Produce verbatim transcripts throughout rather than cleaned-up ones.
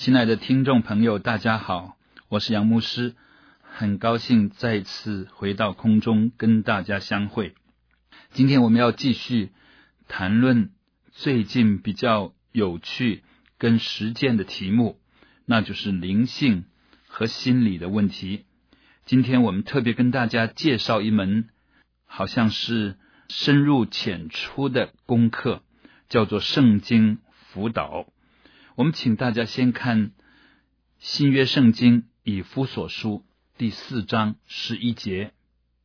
亲爱的听众朋友，大家好，我是杨牧师，很高兴再次回到空中跟大家相会。今天我们要继续谈论最近比较有趣跟实践的题目，那就是灵性和心理的问题。今天我们特别跟大家介绍一门好像是深入浅出的功课，叫做圣经辅导。我们请大家先看新约圣经以弗所书第四章十一节，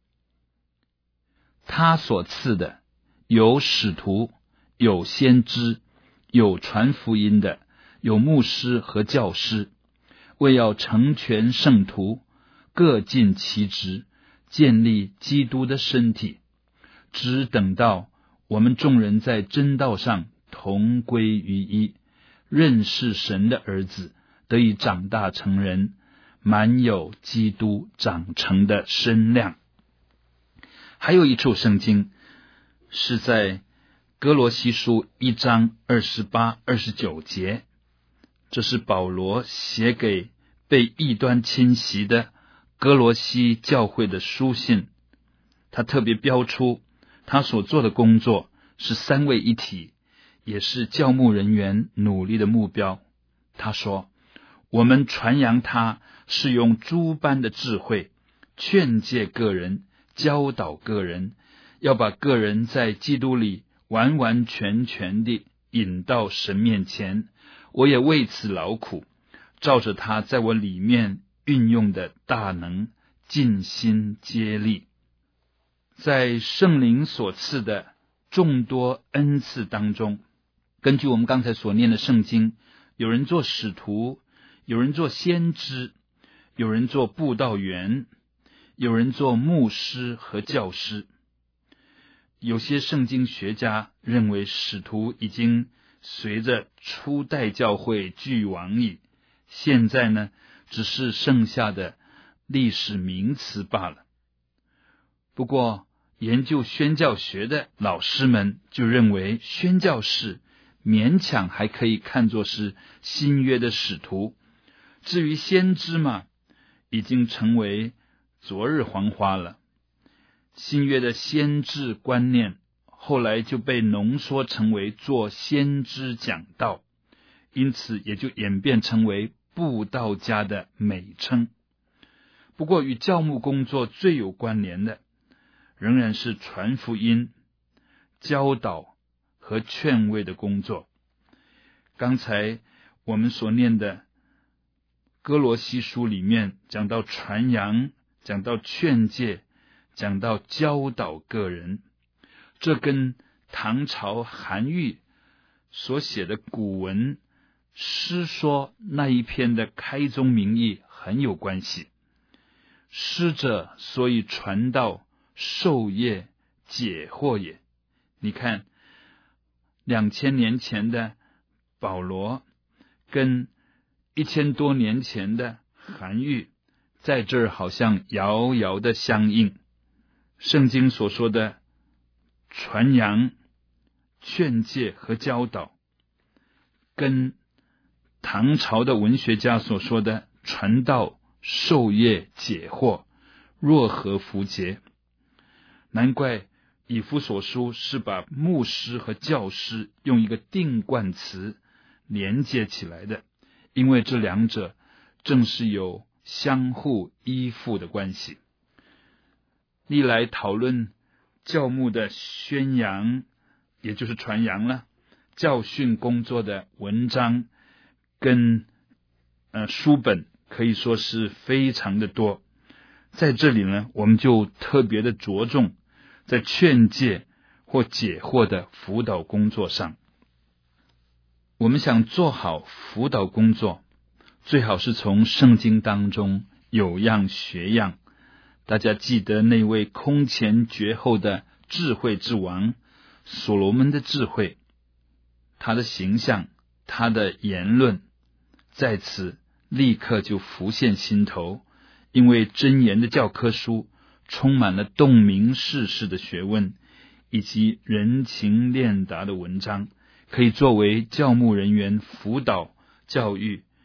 他所赐的有使徒，有先知，有传福音的，有牧师和教师，为要成全圣徒，各尽其职，建立基督的身体，只等到我们众人在真道上同归于一，认识神的儿子，得以长大成人，满有基督长成的身量。还有一处圣经是在哥罗西书一章二十八、二十九节，这是保罗写给被异端侵袭的哥罗西教会的书信。他特别标出他所做的工作是三位一体，也是教牧人员努力的目标。他说，我们传扬他是用诸般的智慧劝诫个人，教导个人，要把个人在基督里完完全全地引到神面前。我也为此劳苦，照着他在我里面运用的大能，尽心竭力。在圣灵所赐的众多恩赐当中，根据我们刚才所念的圣经，有人做使徒，有人做先知，有人做布道员，有人做牧师和教师。有些圣经学家认为使徒已经随着初代教会俱亡矣，现在呢，只是剩下的历史名词罢了。不过研究宣教学的老师们就认为，宣教士勉强还可以看作是新约的使徒，至于先知嘛，已经成为昨日黄花了。新约的先知观念后来就被浓缩成为做先知讲道，因此也就演变成为布道家的美称。不过与教牧工作最有关联的仍然是传福音、教导和劝慰的工作。刚才我们所念的哥罗西书里面讲到传扬，讲到劝诫，讲到教导个人，这跟唐朝韩愈所写的古文诗说那一篇的开宗明义很有关系。师者，所以传道授业解惑也。你看两千年前的保罗跟一千多年前的韩愈在这儿好像遥遥的相应。圣经所说的传扬、劝诫和教导，跟唐朝的文学家所说的传道、授业、解惑若合符节。难怪以弗所书是把牧师和教师用一个定冠词连接起来的，因为这两者正是有相互依附的关系。历来讨论教牧的宣扬，也就是传扬了教训工作的文章跟呃书本可以说是非常的多。在这里呢，我们就特别的着重在劝诫或解惑的辅导工作上。我们想做好辅导工作，最好是从圣经当中有样学样。大家记得那位空前绝后的智慧之王所罗门的智慧，他的形象，他的言论在此立刻就浮现心头，因为箴言的教科书充满了洞明世事的学问，以及人情练达的文章，可以作为教牧人员辅导、教育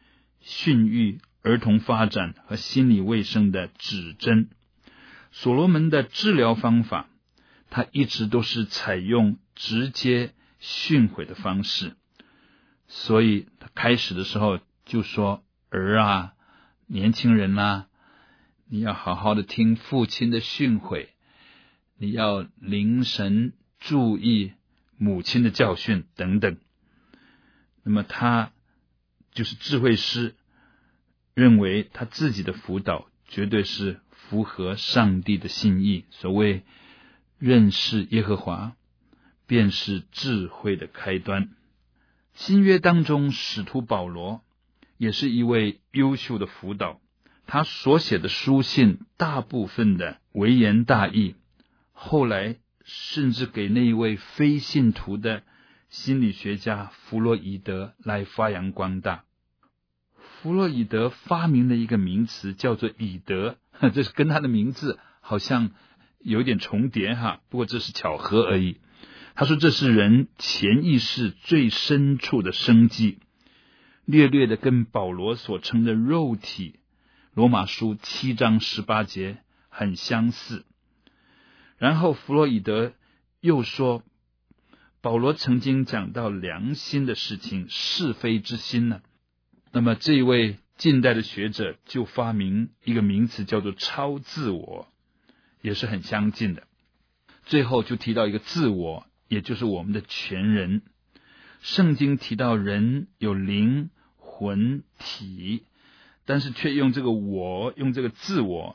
训育儿童发展和心理卫生的指针。所罗门的治疗方法，他一直都是采用直接训诲的方式，所以他开始的时候就说，儿啊，年轻人啊，你要好好的听父亲的训诲，你要凝神注意母亲的教训等等。那么他就是智慧师，认为他自己的辅导绝对是符合上帝的心意。所谓认识耶和华，便是智慧的开端。新约当中，使徒保罗也是一位优秀的辅导，他所写的书信大部分的微言大义，后来甚至给那一位非信徒的心理学家弗洛伊德来发扬光大。弗洛伊德发明了一个名词叫做以德，这是跟他的名字好像有点重叠哈，不过这是巧合而已。他说这是人潜意识最深处的生机，略略的跟保罗所称的肉体，罗马书七章十八节很相似。然后弗洛伊德又说，保罗曾经讲到良心的事情，是非之心呢。那么这一位近代的学者就发明一个名词叫做超自我，也是很相近的。最后就提到一个自我，也就是我们的全人。圣经提到人有灵、魂、体，但是却用这个我，用这个自我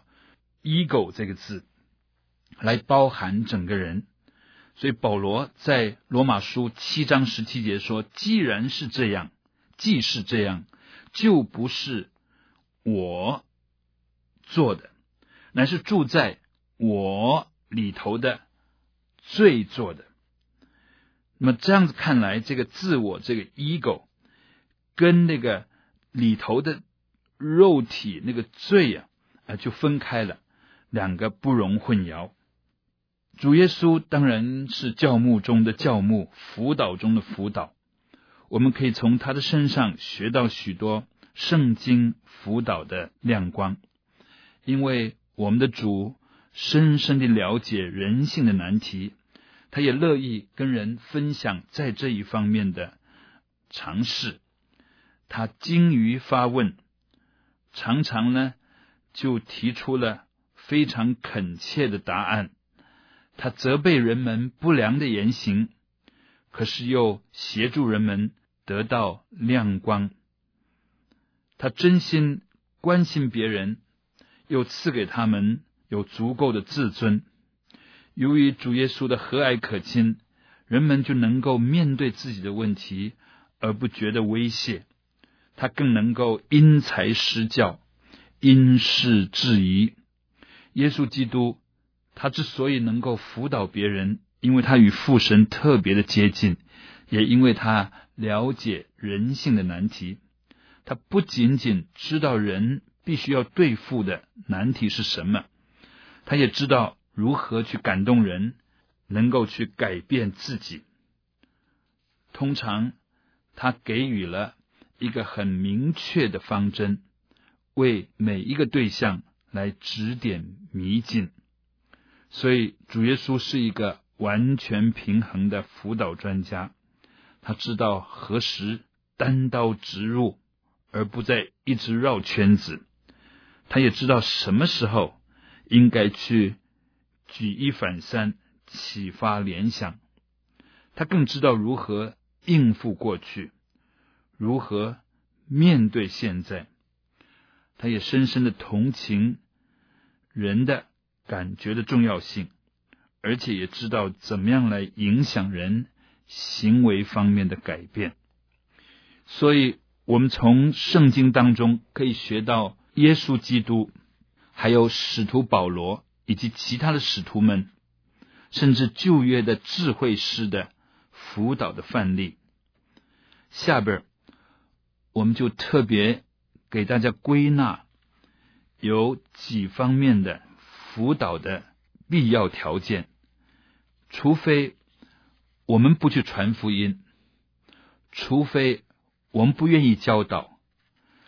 ego 这个字来包含整个人。所以保罗在罗马书七章十七节说，既然是这样，既是这样，就不是我做的，乃是住在我里头的罪做的。那么这样子看来，这个自我，这个 ego 跟那个里头的肉体那个罪啊，啊就分开了，两个不容混淆。主耶稣当然是教牧中的教牧，辅导中的辅导，我们可以从他的身上学到许多圣经辅导的亮光。因为我们的主深深地了解人性的难题，他也乐意跟人分享在这一方面的尝试。他精于发问，常常呢就提出了非常恳切的答案。他责备人们不良的言行，可是又协助人们得到亮光。他真心关心别人，又赐给他们有足够的自尊。由于主耶稣的和蔼可亲，人们就能够面对自己的问题而不觉得威胁。他更能够因材施教，因事制宜。耶稣基督他之所以能够辅导别人，因为他与父神特别的接近，也因为他了解人性的难题。他不仅仅知道人必须要对付的难题是什么，他也知道如何去感动人，能够去改变自己。通常他给予了一个很明确的方针，为每一个对象来指点迷津。所以主耶稣是一个完全平衡的辅导专家，他知道何时单刀直入，而不再一直绕圈子。他也知道什么时候应该去举一反三，启发联想。他更知道如何应付过去，如何面对现在。他也深深的同情人的感觉的重要性，而且也知道怎么样来影响人行为方面的改变。所以我们从圣经当中可以学到耶稣基督，还有使徒保罗以及其他的使徒们，甚至旧约的智慧师的辅导的范例。下边我们就特别给大家归纳有几方面的辅导的必要条件。除非我们不去传福音，除非我们不愿意教导，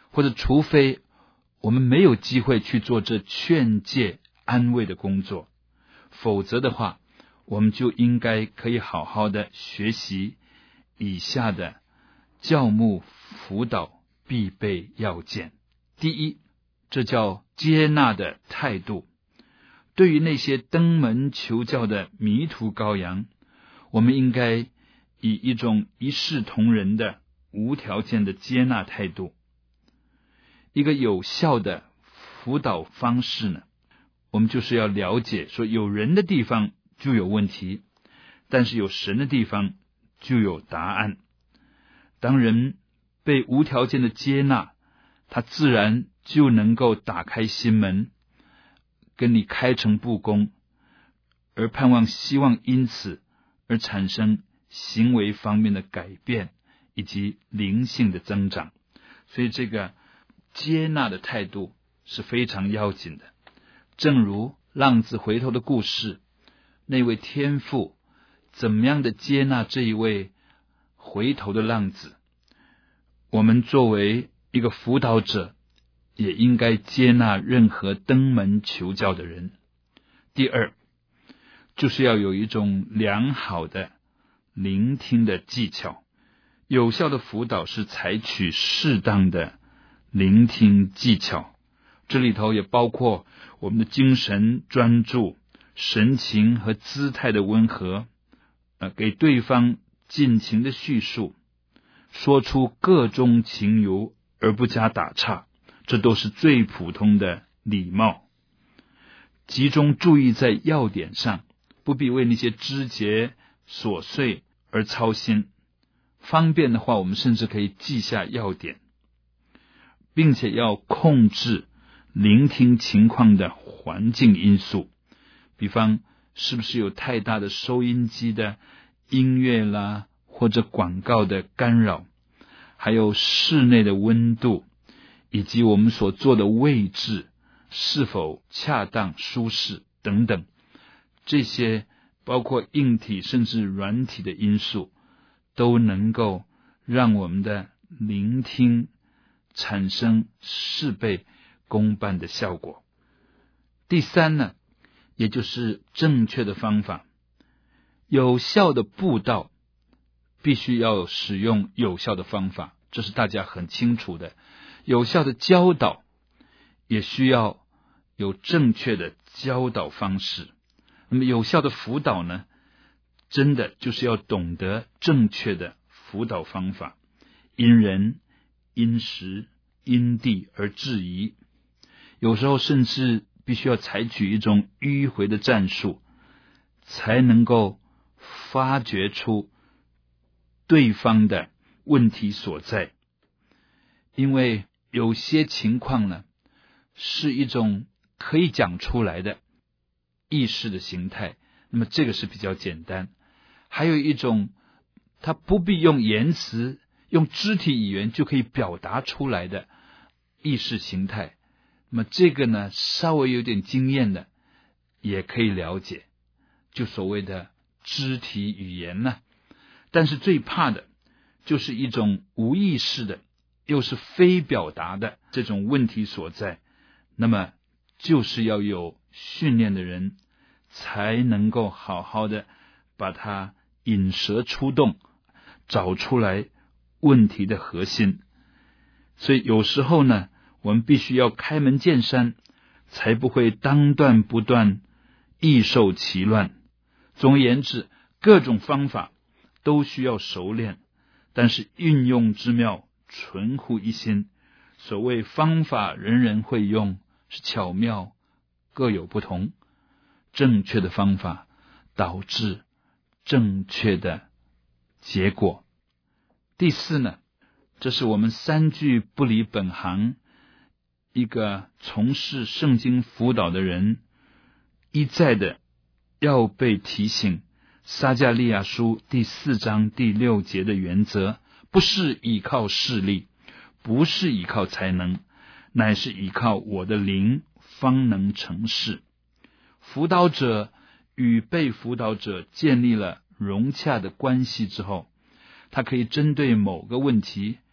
或者除非我们没有机会去做这劝诫安慰的工作，否则的话，我们就应该可以好好的学习以下的教牧辅导必备要件。第一，这叫接纳的态度。对于那些登门求教的迷途羔羊，我们应该以一种一视同仁的无条件的接纳态度。一个有效的辅导方式呢，我们就是要了解说，有人的地方就有问题，但是有神的地方就有答案。当人被无条件的接纳，他自然就能够打开心门，跟你开诚布公，而盼望希望因此而产生行为方面的改变以及灵性的增长。所以这个接纳的态度是非常要紧的。正如浪子回头的故事，那位天父怎么样的接纳这一位回头的浪子，我们作为一个辅导者也应该接纳任何登门求教的人。第二，就是要有一种良好的聆听的技巧。有效的辅导是采取适当的聆听技巧，这里头也包括我们的精神专注、神情和姿态的温和，呃，给对方尽情的叙述，说出个中情由而不加打岔，这都是最普通的礼貌。集中注意在要点上，不必为那些枝节琐碎而操心。方便的话，我们甚至可以记下要点，并且要控制聆听情况的环境因素，比方是不是有太大的收音机的音乐啦，或者广告的干扰，还有室内的温度，以及我们所坐的位置是否恰当舒适等等，这些包括硬体甚至软体的因素，都能够让我们的聆听产生事倍功半的效果。第三呢，也就是正确的方法。有效的布道必须要使用有效的方法，这是大家很清楚的。有效的教导也需要有正确的教导方式。那么有效的辅导呢，真的就是要懂得正确的辅导方法，因人因时因地而制宜，有时候甚至必须要采取一种迂回的战术，才能够发掘出对方的问题所在。因为有些情况呢，是一种可以讲出来的意识的形态，那么这个是比较简单。还有一种它不必用言辞，用肢体语言就可以表达出来的意识形态，那么这个呢，稍微有点经验的也可以了解，就所谓的肢体语言呢。但是最怕的就是一种无意识的又是非表达的这种问题所在，那么就是要有训练的人才能够好好的把它引蛇出洞，找出来问题的核心。所以有时候呢，我们必须要开门见山，才不会当断不断，易受其乱。总而言之，各种方法都需要熟练，但是运用之妙，纯乎一心。所谓方法人人会用，是巧妙各有不同。正确的方法导致正确的结果。第四呢，这是我们三句不离本行，一个从事圣经辅导的人一再的要被提醒撒迦利亚书第四章第六节的原则，不是依靠势力，不是依靠才能，乃是依靠我的灵方能成事。辅导者与被辅导者建立了融洽的关系之后，他可以针对某个问题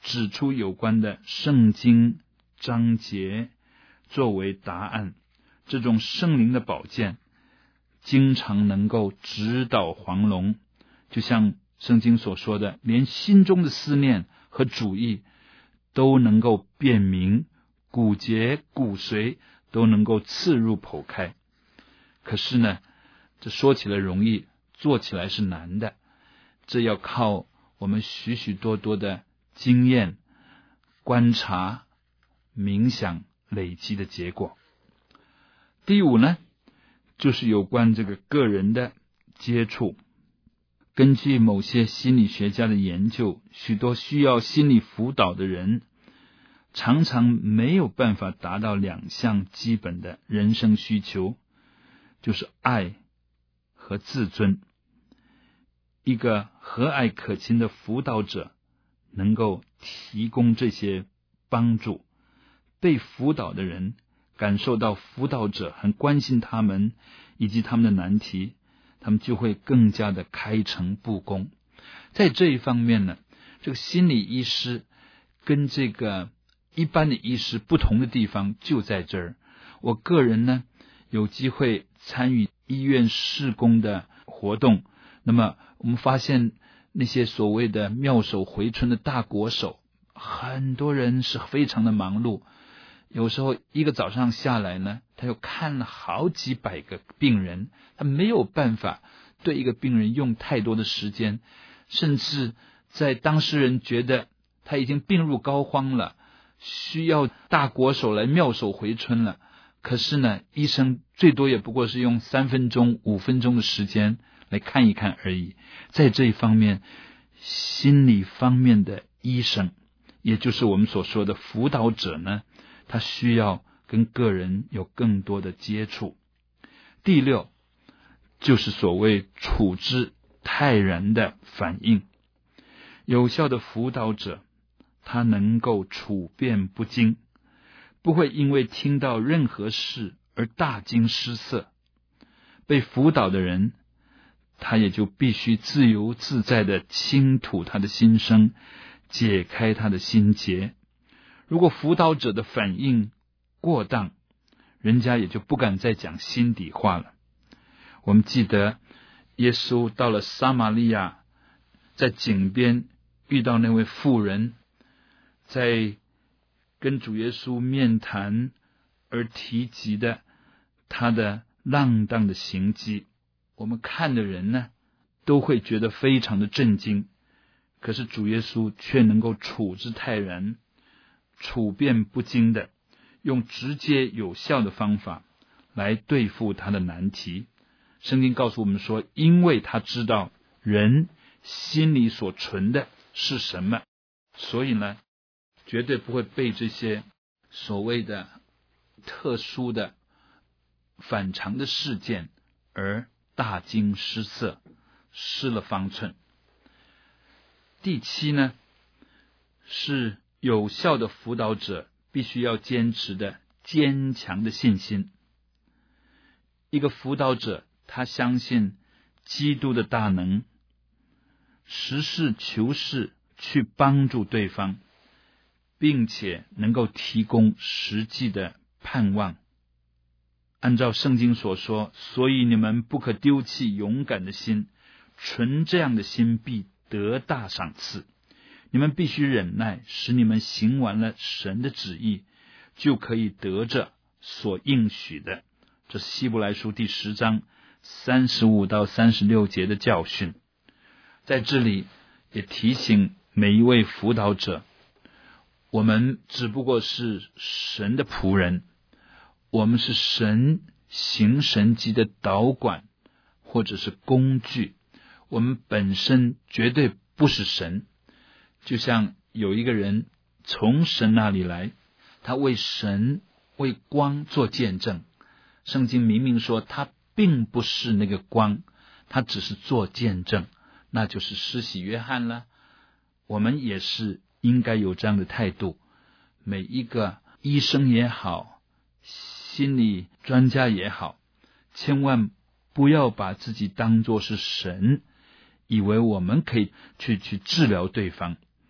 指出有关的圣经章节作为答案。这种圣灵的宝剑经常能够直捣黄龙，就像圣经所说的，连心中的思念和主意都能够辨明，骨节骨髓都能够刺入剖开。可是呢，这说起来容易，做起来是难的，这要靠我们许许多多的经验、观察、冥想累积的结果。第五呢，就是有关这个个人的接触。根据某些心理学家的研究，许多需要心理辅导的人常常没有办法达到两项基本的人生需求，就是爱和自尊。一个和蔼可亲的辅导者能够提供这些帮助，被辅导的人感受到辅导者很关心他们以及他们的难题，他们就会更加的开诚布公。在这一方面呢，这个心理医师跟这个一般的医师不同的地方就在这儿。我个人呢，有机会参与医院事工的活动，那么我们发现那些所谓的妙手回春的大国手，很多人是非常的忙碌，有时候一个早上下来呢，他又看了好几百个病人，他没有办法对一个病人用太多的时间，甚至在当事人觉得他已经病入膏肓了，需要大国手来妙手回春了，可是呢，医生最多也不过是用三分钟、五分钟的时间来看一看而已。在这一方面，心理方面的医生，也就是我们所说的辅导者呢，他需要跟个人有更多的接触。第六，就是所谓处之泰然的反应。有效的辅导者，他能够处变不惊，不会因为听到任何事而大惊失色。被辅导的人，他也就必须自由自在地倾吐他的心声，解开他的心结。如果辅导者的反应过当，人家也就不敢再讲心底话了。我们记得耶稣到了撒玛利亚，在井边遇到那位妇人，在跟主耶稣面谈而提及的他的浪荡的行迹，我们看的人呢，都会觉得非常的震惊。可是主耶稣却能够处之泰然，处变不惊的用直接有效的方法来对付他的难题。圣经告诉我们说，因为他知道人心里所存的是什么，所以呢，绝对不会被这些所谓的特殊的反常的事件而大惊失色，失了方寸。第七呢，是有效的辅导者必须要坚持的坚强的信心。一个辅导者，他相信基督的大能，实事求是去帮助对方，并且能够提供实际的盼望。按照圣经所说，所以你们不可丢弃勇敢的心，存这样的心必得大赏赐。你们必须忍耐，使你们行完了神的旨意，就可以得着所应许的。这是希伯来书第十章三十五到三十六节的教训。在这里也提醒每一位辅导者，我们只不过是神的仆人，我们是神行神迹的导管或者是工具，我们本身绝对不是神。就像有一个人从神那里来，他为神为光做见证，圣经明明说他并不是那个光，他只是做见证，那就是施洗约翰了。我们也是应该有这样的态度。每一个医生也好，心理专家也好，千万不要把自己当作是神，以为我们可以去去治疗对方。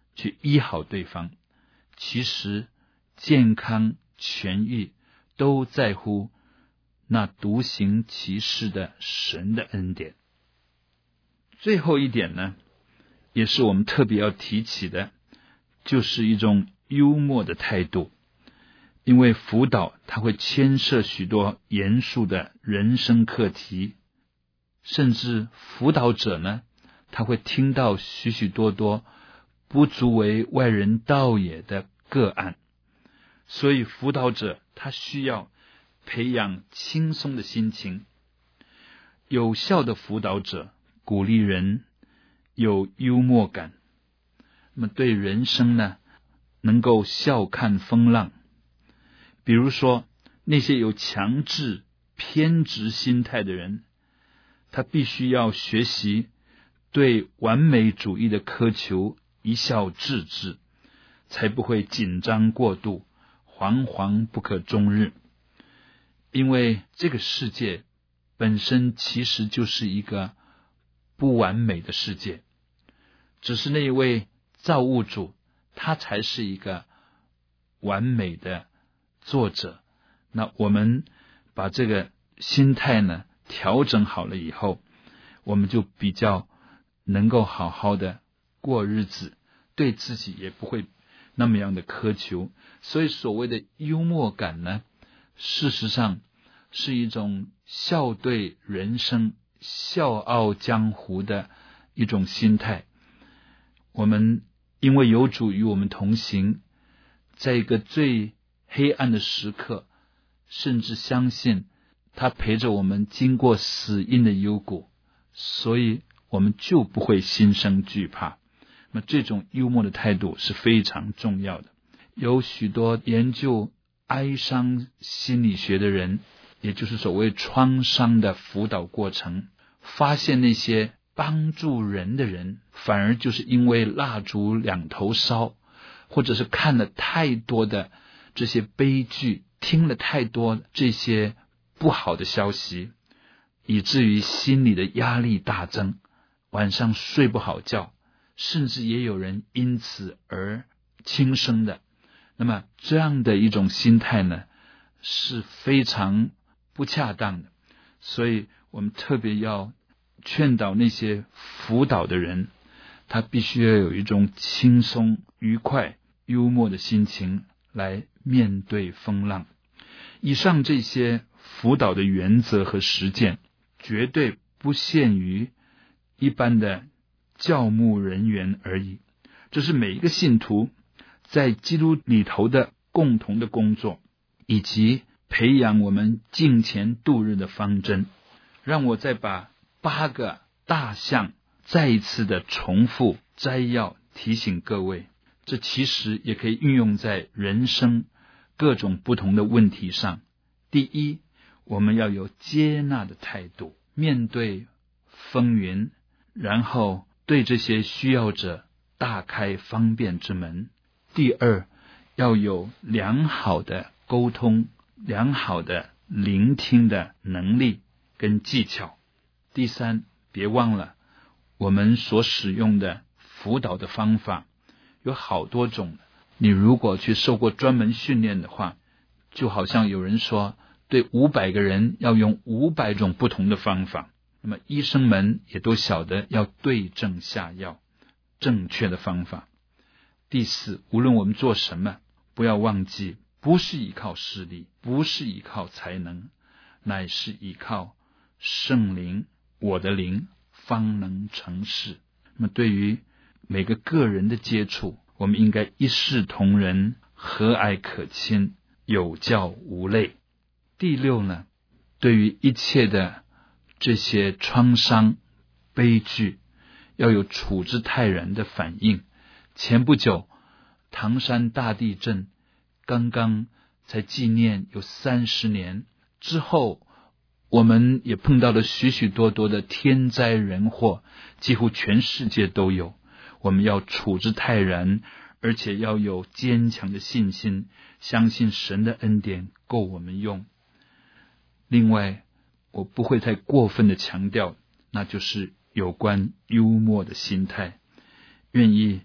去医好对方。其实健康痊愈都在乎那独行其事的神的恩典。最后一点呢，也是我们特别要提起的，就是一种幽默的态度。因为辅导它会牵涉许多严肃的人生课题，甚至辅导者呢，他会听到许许多多不足为外人道也的个案，所以辅导者他需要培养轻松的心情。有效的辅导者鼓励人有幽默感，那么对人生呢，能够笑看风浪。比如说那些有强制偏执心态的人，他必须要学习对完美主义的苛求一笑置之，才不会紧张过度，惶惶不可终日。因为这个世界本身其实就是一个不完美的世界，只是那一位造物主他才是一个完美的作者。那我们把这个心态呢调整好了以后，我们就比较能够好好的过日子，对自己也不会那么样的苛求。所以所谓的幽默感呢，事实上是一种笑对人生、笑傲江湖的一种心态。我们因为有主与我们同行，在一个最黑暗的时刻，甚至相信他陪着我们经过死荫的幽谷，所以我们就不会心生惧怕。那么这种幽默的态度是非常重要的。有许多研究哀伤心理学的人，也就是所谓创伤的辅导过程，发现那些帮助人的人，反而就是因为蜡烛两头烧，或者是看了太多的这些悲剧，听了太多这些不好的消息，以至于心里的压力大增，晚上睡不好觉，甚至也有人因此而轻生的。那么这样的一种心态呢，是非常不恰当的。所以我们特别要劝导那些辅导的人，他必须要有一种轻松、愉快、幽默的心情来面对风浪。以上这些辅导的原则和实践，绝对不限于一般的教牧人员而已，这是每一个信徒在基督里头的共同的工作，以及培养我们敬虔度日的方针。让我再把八个大项再一次的重复摘要提醒各位，这其实也可以运用在人生各种不同的问题上。第一，我们要有接纳的态度，面对风云，然后对这些需要者大开方便之门。第二，要有良好的沟通，良好的聆听的能力跟技巧。第三，别忘了我们所使用的辅导的方法有好多种，你如果去受过专门训练的话，就好像有人说对五百个人要用五百种不同的方法，那么医生们也都晓得要对症下药，正确的方法。第四，无论我们做什么，不要忘记，不是依靠势力，不是依靠才能，乃是依靠圣灵，我的灵方能成事。那么对于每个个人的接触，我们应该一视同仁，和蔼可亲，有教无类。第六呢，对于一切的这些创伤悲剧，要有处之泰然的反应。前不久唐山大地震刚刚才纪念有三十年之后，我们也碰到了许许多多的天灾人祸，几乎全世界都有。我们要处之泰然，而且要有坚强的信心，相信神的恩典够我们用。另外，我不会太过分的强调，那就是有关幽默的心态，愿意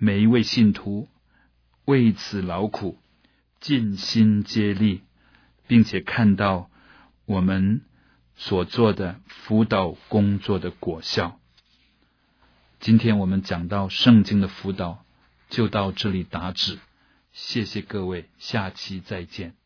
每一位信徒为此劳苦，尽心竭力，并且看到我们所做的辅导工作的果效。今天我们讲到圣经的辅导就到这里打止，谢谢各位，下期再见。